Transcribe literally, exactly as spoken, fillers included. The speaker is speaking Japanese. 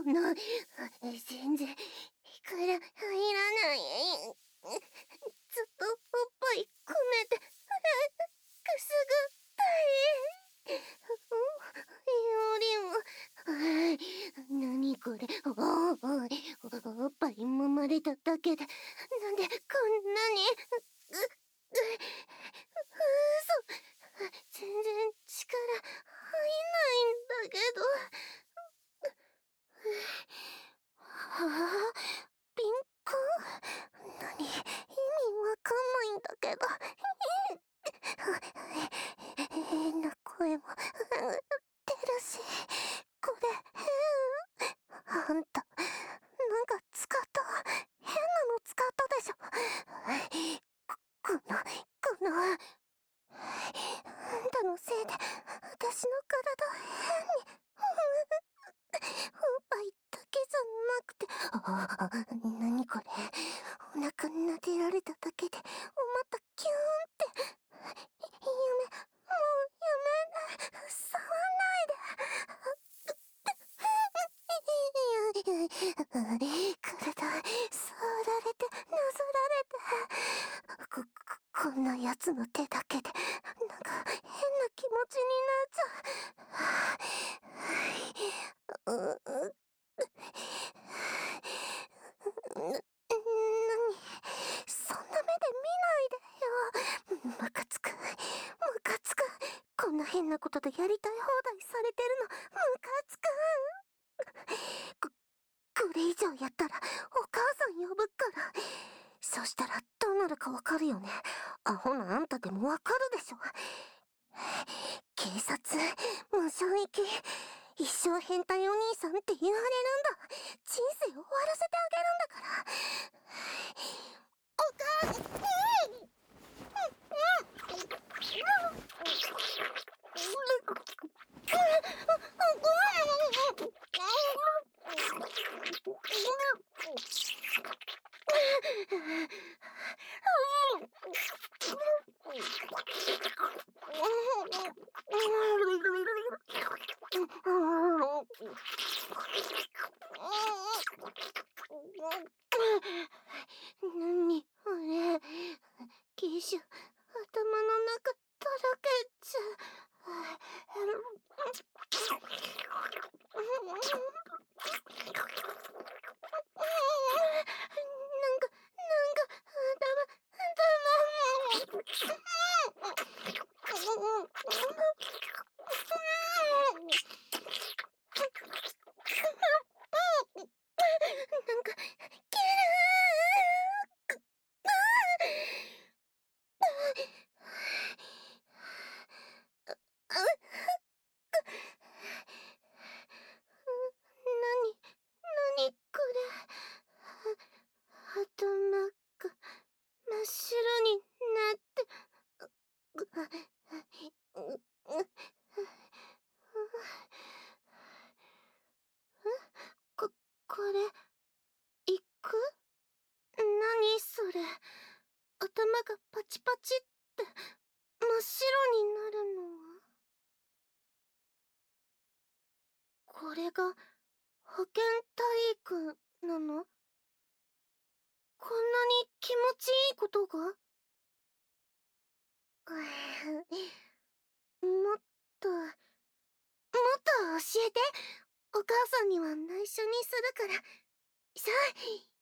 の、全然、力入らない。ずっとおっぱい込めて、くすぐったい。よりも、なにこれ、おお、おっぱい揉まれただけで、なんでこんなに、う、う、嘘、全然力入んないんだけど。はぁ、敏感？何？意味わかんないんだけど。変な声も出るし、これ変。あんた、なんか使った。変なの使ったでしょ。こ、この、この、あんたのせいで、私の体変に。おっぱいだけじゃなくて、あ、なにこれ。お腹撫でられただけで、お股キューンって。やめ、もうやめない。触んないで。体、触られて、なぞられて。こ、こ、こんな奴の手だけで、なんか変な気持ちになっちゃう。う、う、な、なに、そんな目で見ないでよ。ムカつく、ムカつく。こんな変なことでやりたい放題されてるの、ムカつく。こ、これ以上やったら、お母さん呼ぶから。そしたらどうなるかわかるよね。アホなあんたでもわかるでしょ。警察、無所行き。一生変態お兄さんって言われるんだ。人生終わらせてあげるんだから。お母さん、なにあれ、ティッシュ、頭の中だらけちゃう。なんか、なんか、なんか、キルーなに、なにこれ。頭が真っ白になって。こ、これ、行く？なにそれ。頭がパチパチって真っ白になるのは。これが保健体育なの？こんなに気持ちいいことが？もっと、もっと教えて。お母さんには内緒にするから。さあ。